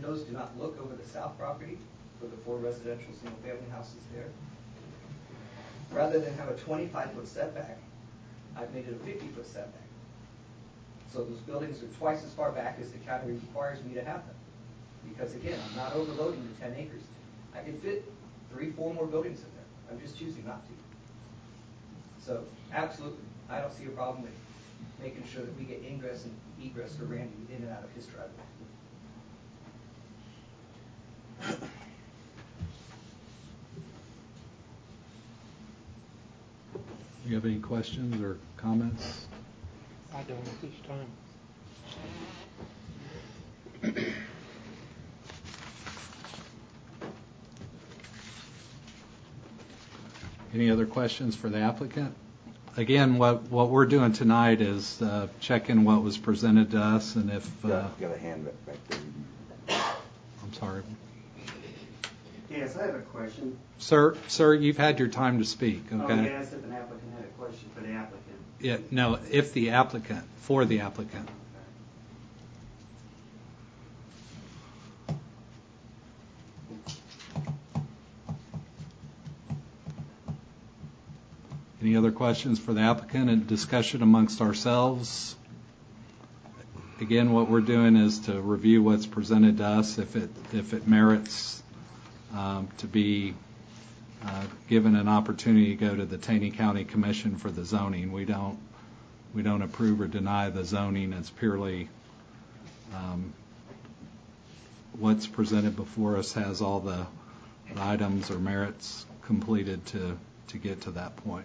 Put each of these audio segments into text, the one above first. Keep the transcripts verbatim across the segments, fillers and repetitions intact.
windows do not look over the south property for the four residential single-family houses there. Rather than have a twenty-five foot setback, I've made it a fifty foot setback. So those buildings are twice as far back as the county requires me to have them. Because again, I'm not overloading the ten acres. I can fit three, four more buildings in there. I'm just choosing not to. So absolutely, I don't see a problem with making sure that we get ingress and egress for Randy in and out of his driveway. Do you have any questions or comments? I don't at this time. Any other questions for the applicant? Again, what, what we're doing tonight is uh, checking what was presented to us, and if... Uh, got, got a hand back there. I'm sorry. Yes, I have a question. Sir, sir, you've had your time to speak, okay? Oh, yes, if an applicant had a question for the applicant. Yeah, no, if the applicant, for the applicant. Any other questions for the applicant and discussion amongst ourselves? Again, what we're doing is to review what's presented to us. If it if it merits um, to be uh, given an opportunity to go to the Taney County Commission for the zoning, we don't we don't approve or deny the zoning. It's purely um, what's presented before us has all the items or merits completed to to get to that point.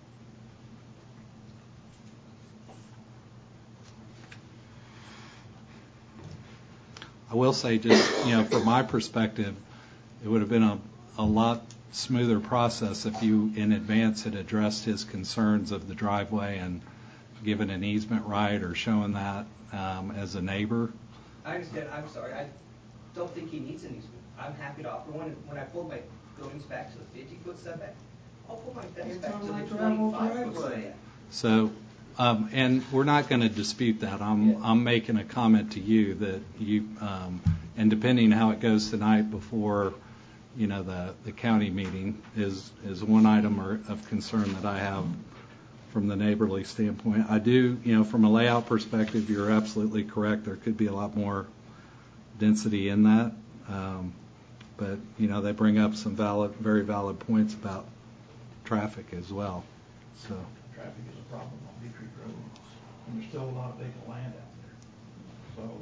I will say, just, you know, from my perspective, it would have been a, a lot smoother process if you in advance had addressed his concerns of the driveway and given an easement right or showing that um, as a neighbor. I understand. I'm sorry. I don't think he needs an easement. I'm happy to offer one. When I pulled my buildings back to the fifty foot setback, I'll pull my things back to the twenty-five foot setback. So, um, and we're not going to dispute that. I'm Yeah. I'm making a comment to you that you, um, and depending how it goes tonight before, you know, the, the county meeting is is one item or, of concern that I have from the neighborly standpoint. I do, you know, from a layout perspective, you're absolutely correct. There could be a lot more density in that, um, but you know, they bring up some valid, very valid points about traffic as well. So. Traffic is a problem on Bee Creek Road, and there's still a lot of vacant land out there. So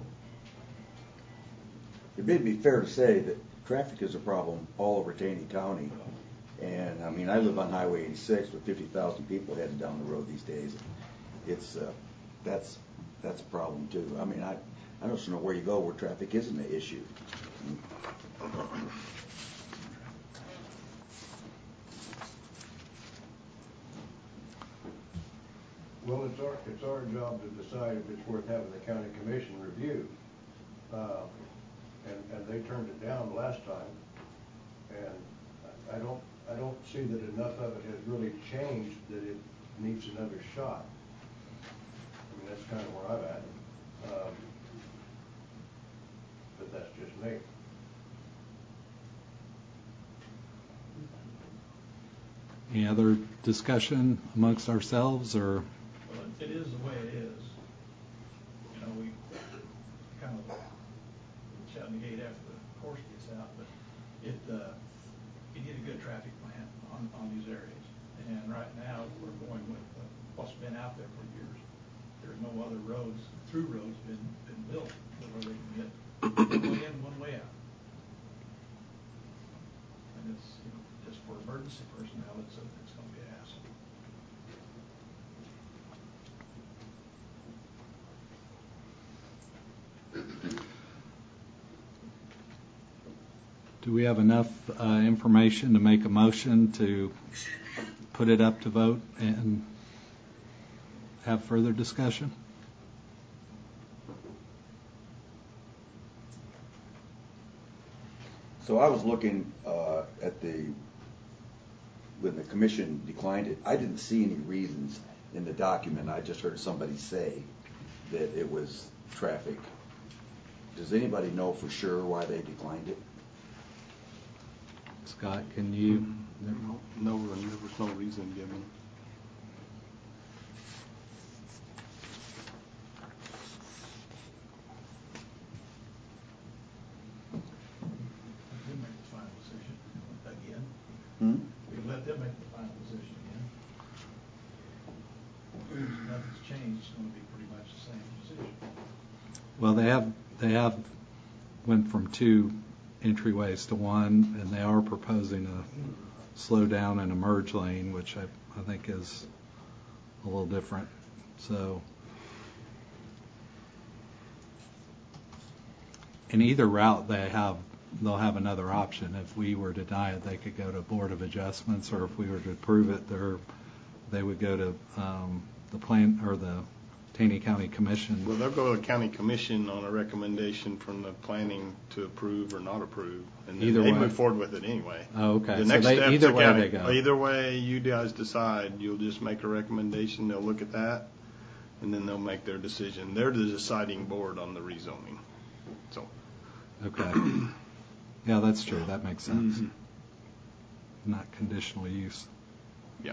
It may be fair to say that traffic is a problem all over Taney County. And, I mean, I live on Highway eighty-six with fifty thousand people heading down the road these days. It's, uh, that's, that's a problem, too. I mean, I, I don't know where you go where traffic isn't an issue. Well, it's our, it's our job to decide if it's worth having the county commission review. Uh, and, and they turned it down last time. And I don't, I don't see that enough of it has really changed that it needs another shot. I mean, that's kind of where I'm at. Um, but that's just me. Any other discussion amongst ourselves, or? Well, it is the way it is. You know, we kind of shut the gate after the horse gets out, but it, uh, you need a good traffic plan on, on these areas. And right now, we're going with uh, what's been out there for years. There's no other roads, through roads been, been built where they can get one way in, one way out. And it's, you know, just for emergency personnel, it's, a, it's going to be a hassle. Do we have enough uh, information to make a motion to put it up to vote and have further discussion? So I was looking uh, at the, when the commission declined it, I didn't see any reasons in the document. I just heard somebody say that it was traffic does anybody know for sure why they declined it? Scott, can you? No, no, there was no reason given. Let them make the final decision again. Hmm? We let them make the final decision again. Nothing's changed, it's gonna be pretty much the same decision. Well, they have they have went from two entryways to one, and they are proposing a slow down and a merge lane, which I, I think is a little different. So, in either route, they have they'll have another option. If we were to deny it, they could go to Board of Adjustments, or if we were to approve it, they're, they would go to um, the plan or the Taney County Commission. Well, they'll go to the county commission on a recommendation from the planning to approve or not approve, and then Either they way. move forward with it anyway. Oh, okay. The So next they- step's either the way county. they go. Either way you guys decide, you'll just make a recommendation, they'll look at that, and then they'll make their decision. They're the deciding board on the rezoning. So, Okay. Yeah, that's true. That makes sense. Mhm. Not conditional use. yeah.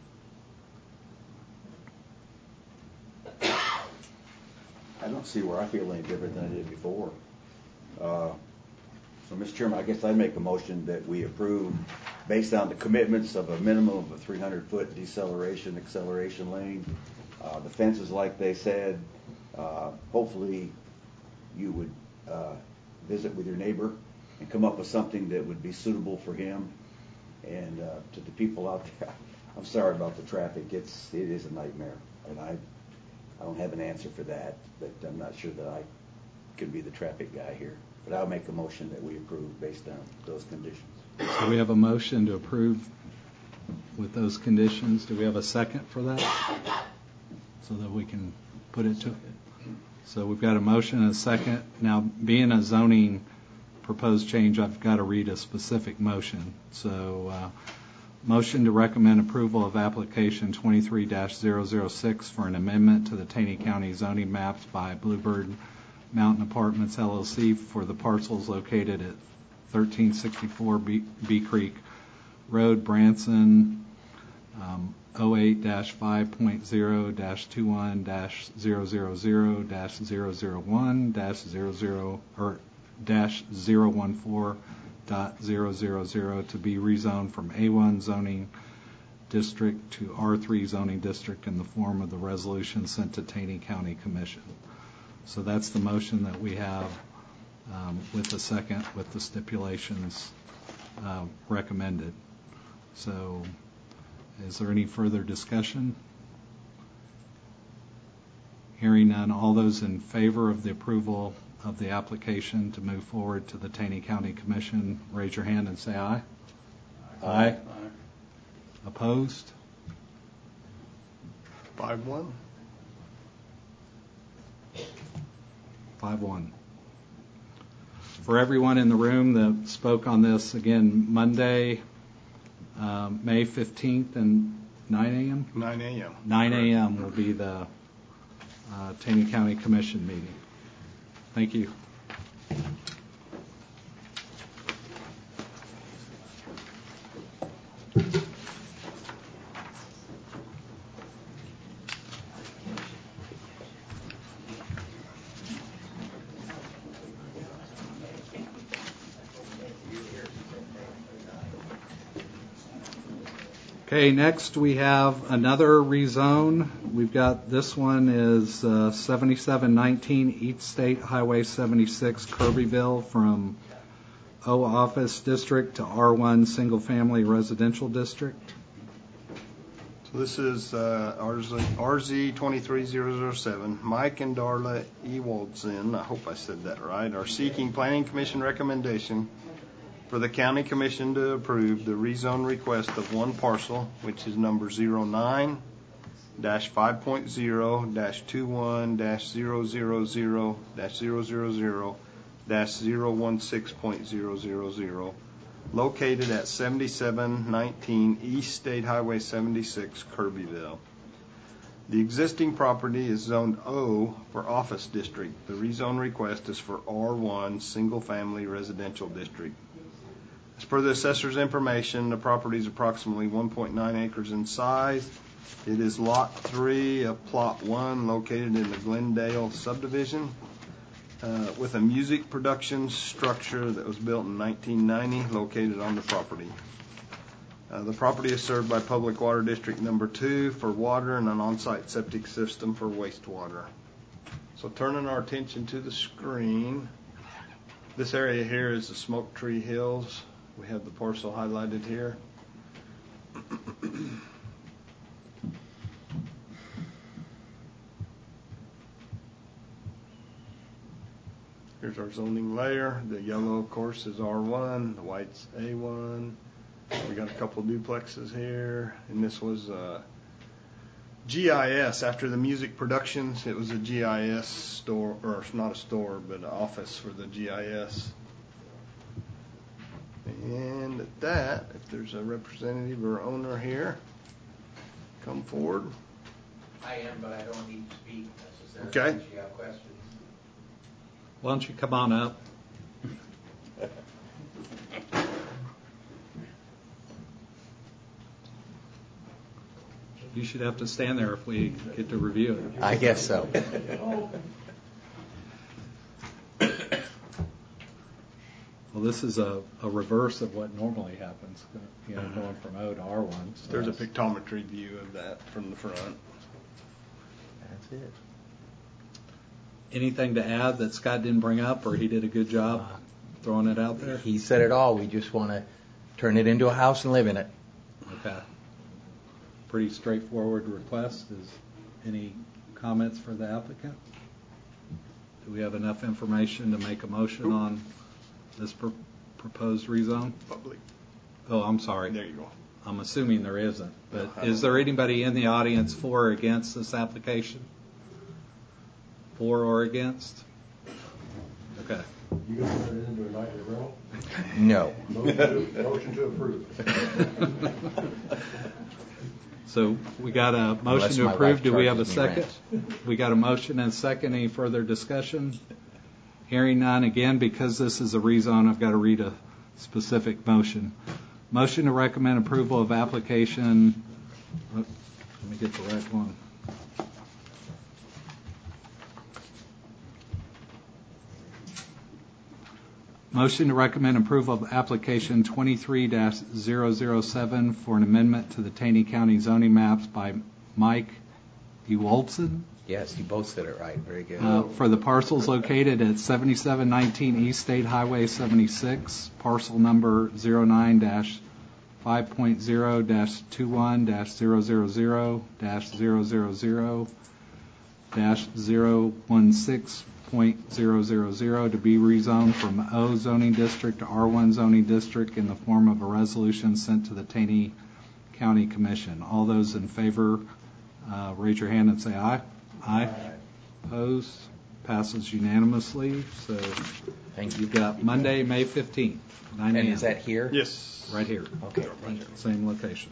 I don't see where I feel any different than I did before. Uh, So, Mister Chairman, I guess I'd make a motion that we approve based on the commitments of a minimum of a three hundred foot deceleration, acceleration lane. Uh, The fences, like they said, uh, hopefully you would uh, visit with your neighbor and come up with something that would be suitable for him. And uh, to the people out there, I'm sorry about the traffic. It's, it is a nightmare. And I, I don't have an answer for that, but I'm not sure that I could be the traffic guy here. But I'll make a motion that we approve based on those conditions. So we have a motion to approve with those conditions. Do we have a second for that? So that we can put it to. So we've got a motion and a second. Now, being a zoning proposed change, I've got to read a specific motion. So, uh, motion to recommend approval of application twenty-three dash zero zero six for an amendment to the Taney County zoning maps by Bluebird Mountain Apartments L L C for the parcels located at thirteen sixty-four B, B Creek Road, Branson, um, oh eight dash five point zero dash twenty-one dash zero zero zero dash zero zero one dash zero zero or dash zero one four dot zero zero zero to be rezoned from A one zoning district to R three zoning district in the form of the resolution sent to Taney County Commission. So that's the motion that we have um, with the second, with the stipulations uh, recommended. So is there any further discussion? Hearing none, all those in favor of the approval of the application to move forward to the Taney County Commission, raise your hand and say aye. Aye. Aye. Opposed? Five one? Five one. For everyone in the room that spoke on this, again, Monday, um, May fifteenth and nine a.m.? nine a.m. nine a.m. will be the uh, Taney County Commission meeting. Thank you. Okay, next we have another rezone. We've got, this one is uh, seventy-seven nineteen East State Highway seventy-six, Kirbyville, from O Office District to R one Single Family Residential District. So this is uh, R Z twenty-three thousand seven. Mike and Darla Ewaldson, I hope I said that right, are seeking Planning Commission recommendation for the County Commission to approve the rezone request of one parcel, which is number zero nine dash five point zero dash twenty-one dash zero zero zero dash zero zero zero dash zero one six point zero zero zero, located at seventy-seven nineteen East State Highway seventy-six, Kirbyville. The existing property is zoned O for office district. The rezone request is for R one, single-family residential district. As per the assessor's information, the property is approximately one point nine acres in size. It is Lot three of Plot one, located in the Glendale subdivision, uh, with a music production structure that was built in nineteen ninety, located on the property. Uh, the property is served by Public Water District Number two for water and an on-site septic system for wastewater. So turning our attention to the screen, this area here is the Smoke Tree Hills. We have the parcel highlighted here. Here's our zoning layer. The yellow, of course, is R one. The white's A one. We got a couple duplexes here, and this was uh, G I S. After the music productions, it was a G I S store, or not a store, but an office for the G I S. And at that, if there's a representative or owner here, come forward. I am, but I don't need to speak necessarily. Okay. If you have questions. Why don't you come on up? You should have to stand there if we get to review it. I guess so. Well, this is a, a reverse of what normally happens, you know, going from O to R one. So There's a that's- pictometry view of that from the front. That's it. Anything to add that Scott didn't bring up, or he did a good job throwing it out there? He said it all. We just want to turn it into a house and live in it. Okay. Pretty straightforward request. Is any comments for the applicant? Do we have enough information to make a motion on this pr- proposed rezone? Public. Oh, I'm sorry. There you go. I'm assuming there isn't. But No, I is don't there know. anybody in the audience for or against this application? For or against? Okay. You gonna turn it into a nightly rental? No. Motion to, motion to approve. So we got a motion Unless to my approve. wife Do we have a charges me second? We got a motion and a second. Any further discussion? Hearing none. Again, because this is a rezone, I've got to read a specific motion. Motion to recommend approval of application. Let me get the right one. Motion to recommend approval of application twenty-three dash zero zero seven for an amendment to the Taney County zoning maps by Mike Ewaldson Yes, you both said it right. Very good. uh, for the parcels located at seventy-seven nineteen East State Highway seventy-six, parcel number zero nine dash five point zero dash two one dash zero zero zero dash zero zero zero dash zero one six point zero zero zero to be rezoned from O zoning district to R one zoning district in the form of a resolution sent to the Taney County Commission. All those in favor, uh, raise your hand and say aye. Aye. Opposed? Passes unanimously. So Thank you. you've got Monday, May fifteenth, nine a.m. And is that here? Yes. Right here. Okay, thank you. Same location.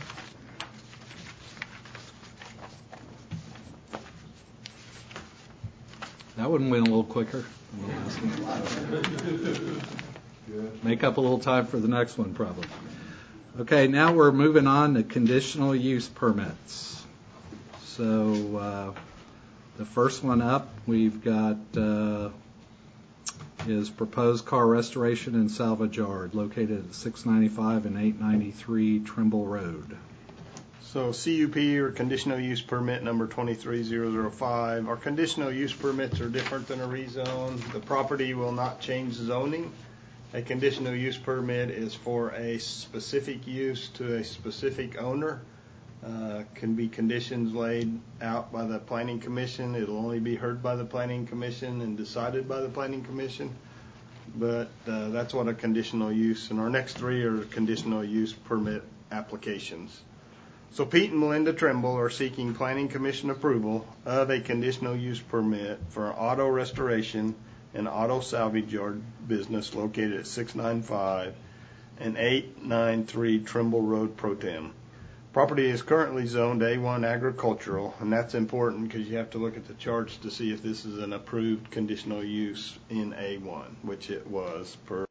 That one went a little quicker than the last one. Make up a little time for the next one, probably. Okay, now we're moving on to conditional use permits. So uh, the first one up we've got uh, is proposed car restoration and salvage yard located at six ninety-five and eight ninety-three Trimble Road. So C U P, or conditional use permit number twenty-three zero zero five. Our conditional use permits are different than a rezone. The property will not change zoning. A conditional use permit is for a specific use to a specific owner. Uh, can be conditions laid out by the Planning Commission. It'll only be heard by the Planning Commission and decided by the Planning Commission. But uh, that's what a conditional use, and our next three are conditional use permit applications. So Pete and Melinda Trimble are seeking Planning Commission approval of a conditional use permit for an auto restoration and auto salvage yard business located at six ninety-five and eight ninety-three Trimble Road, Pro Tem. Property is currently zoned A one agricultural, and that's important because you have to look at the charts to see if this is an approved conditional use in A one, which it was per